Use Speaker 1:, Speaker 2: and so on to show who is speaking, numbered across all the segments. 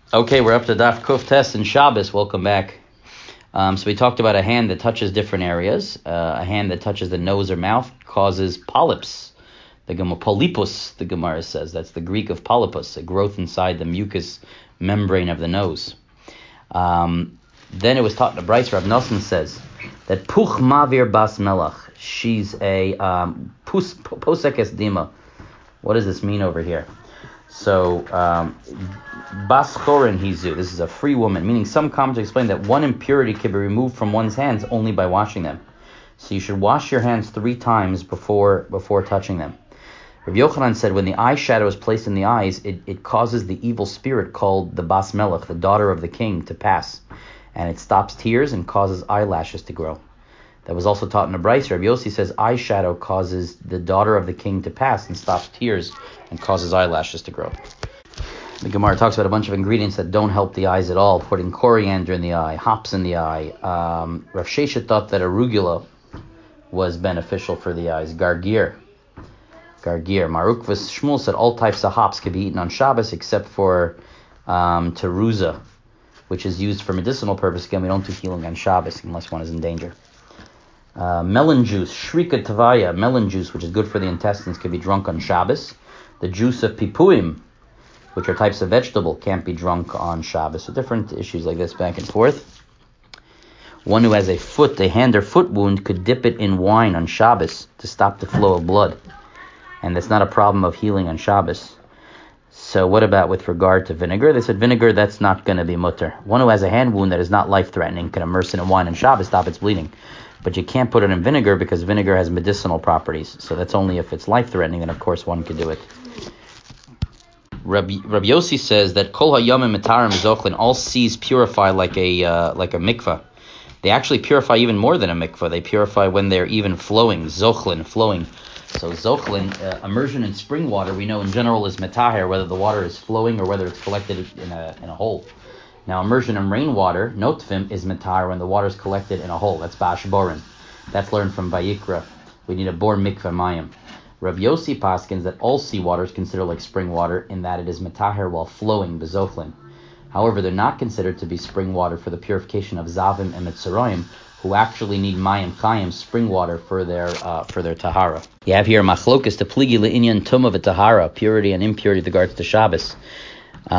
Speaker 1: Okay, we're up to Daf Kuf Tes and Shabbos. Welcome back. So we talked about a hand that touches different areas. A hand that touches the nose or mouth causes polyps. Polypus, the Gemara says. That's the Greek of polypus, a growth inside the mucous membrane of the nose. Then it was taught in the Bryce. Rav Nosson says that Puch Mavir Bas Melach. She's a Posekes Dima. What does this mean over here? So, Bas Chorin Hizu, this is a free woman, meaning some commentators explain that one impurity can be removed from one's hands only by washing them. So you should wash your hands 3 times before touching them. Rabbi Yochanan said when the eyeshadow is placed in the eyes, it causes the evil spirit called the Bas Melech, the daughter of the king, to pass. And it stops tears and causes eyelashes to grow. That was also taught in the Bryce. Rabbi Yossi says eyeshadow causes the daughter of the king to pass and stops tears and causes eyelashes to grow. The Gemara talks about a bunch of ingredients that don't help the eyes at all, putting coriander in the eye, hops in the eye. Rav Sheshet thought that arugula was beneficial for the eyes. Gargir. Marukvas Shmuel said all types of hops could be eaten on Shabbos except for teruza, which is used for medicinal purpose. Again, we don't do healing on Shabbos unless one is in danger. Melon juice, shrika tavaya, melon juice, which is good for the intestines, can be drunk on Shabbos. The juice of pipuim, which are types of vegetable, can't be drunk on Shabbos. So different issues like this back and forth. One who has a hand or foot wound could dip it in wine on Shabbos to stop the flow of blood. And that's not a problem of healing on Shabbos. So what about with regard to vinegar? They said vinegar, that's not going to be mutter. One who has a hand wound that is not life-threatening can immerse it in wine on Shabbos, stop its bleeding. But you can't put it in vinegar because vinegar has medicinal properties. So that's only if it's life-threatening, then of course one could do it. Rabbi Yossi says that Kol Hayamim Mitarim Zochlin, all seas purify like a mikvah. They actually purify even more than a mikvah. They purify when they're even flowing, Zochlin, flowing. So Zochlin, immersion in spring water, we know in general is metaher, whether the water is flowing or whether it's collected in a hole. Now, immersion in rainwater, notvim, is metar when the water is collected in a hole. That's bashborin. That's learned from Vayikra. We need a bor mikveh mayim. Rav Yossi paskins that all seawater is considered like spring water in that it is metaher while flowing, bezochlin. However, they're not considered to be spring water for the purification of zavim and mitzrayim, who actually need mayim chayim, spring water, for their tahara. You have here machlokas to pligi le'inyan tumah v'tahara, purity and impurity with regards to Shabbos. The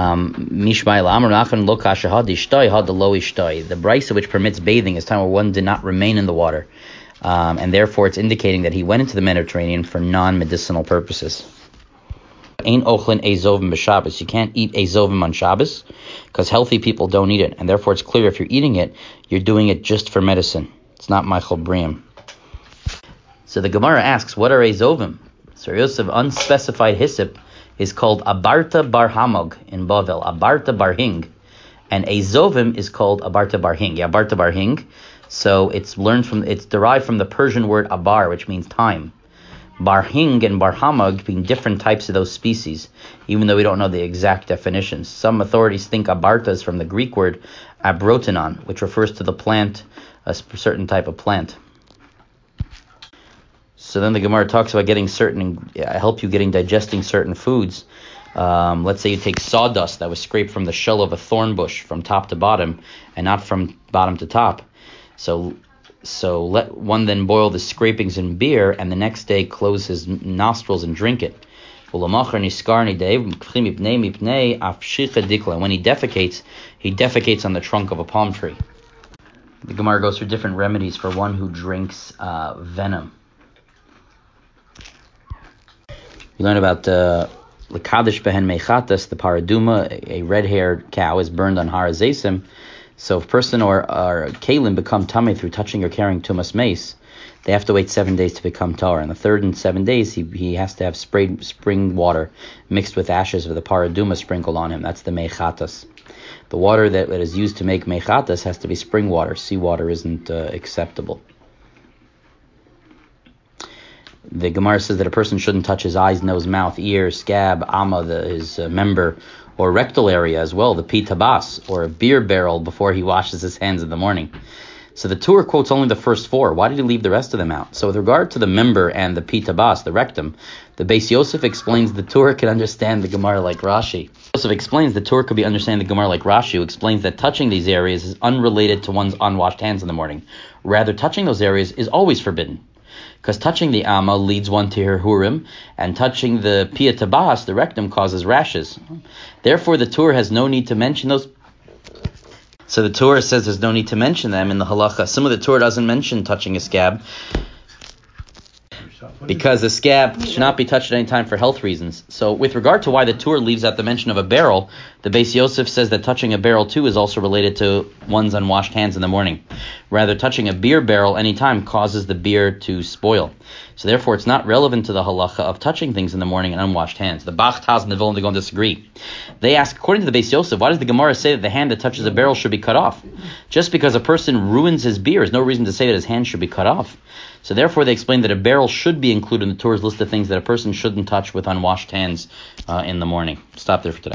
Speaker 1: brisa which permits bathing is time where one did not remain in the water, and therefore it's indicating that he went into the Mediterranean for non-medicinal purposes. Ain't ochlin ezovim b'Shabbos. You can't eat ezovim on Shabbos because healthy people don't eat it, and therefore it's clear if you're eating it, you're doing it just for medicine. It's not Michael Briam. So the Gemara asks, what are ezovim? So Yosef, unspecified hyssop is called Abarta Bar Hamog in Bavel, Abarta Bar Hing. And Azovim is called Abarta Bar Hing. Yeah, Abarta Bar Hing. So it's derived from the Persian word Abar, which means time. Bar Hing and Bar Hamog being different types of those species, even though we don't know the exact definitions. Some authorities think Abarta is from the Greek word abrotinon, which refers to the plant, a certain type of plant. So then the Gemara talks about digesting certain foods. Let's say you take sawdust that was scraped from the shell of a thorn bush from top to bottom and not from bottom to top. So let one then boil the scrapings in beer and the next day close his nostrils and drink it. When he defecates on the trunk of a palm tree. The Gemara goes through different remedies for one who drinks venom. We learn about L'Kadish Behen Mechatas, the paraduma, a red-haired cow, is burned on Har HaZeisim. So if a person or kalim become tamei through touching or carrying tumas mace, they have to wait 7 days to become tar. And the third and 7 days, he has to have sprayed spring water mixed with ashes of the paraduma sprinkled on him. That's the mechatas. The water that is used to make mechatas has to be spring water. Seawater isn't acceptable. The Gemara says that a person shouldn't touch his eyes, nose, mouth, ear, scab, his member, or rectal area as well, the pitabas, or a beer barrel before he washes his hands in the morning. So the Tur quotes only the first four. Why did he leave the rest of them out? So with regard to the member and the pitabas, the rectum, the Beis Yosef explains the Tur can understand the Gemara like Rashi. Yosef explains the Tur could be understanding the Gemara like Rashi, who explains that touching these areas is unrelated to one's unwashed hands in the morning. Rather, touching those areas is always forbidden. Because touching the Amma leads one to Hirhurim, and touching the Pia Tabas, the rectum, causes rashes. Therefore, the Tur has no need to mention those. So the Torah says there's no need to mention them in the halacha. Some of the Torah doesn't mention touching a scab because the scab should not be touched at any time for health reasons. So with regard to why the Torah leaves out the mention of a barrel, the Beis Yosef says that touching a barrel too is also related to one's unwashed hands in the morning. Rather, touching a beer barrel anytime causes the beer to spoil. So therefore, it's not relevant to the halacha of touching things in the morning in unwashed hands. The Bach, Taz, and the Vilna Gaon disagree. They ask, according to the Beis Yosef, why does the Gemara say that the hand that touches a barrel should be cut off? Just because a person ruins his beer is no reason to say that his hand should be cut off. So therefore, they explain that a barrel should be included in the Torah's list of things that a person shouldn't touch with unwashed hands in the morning. Stop there for today.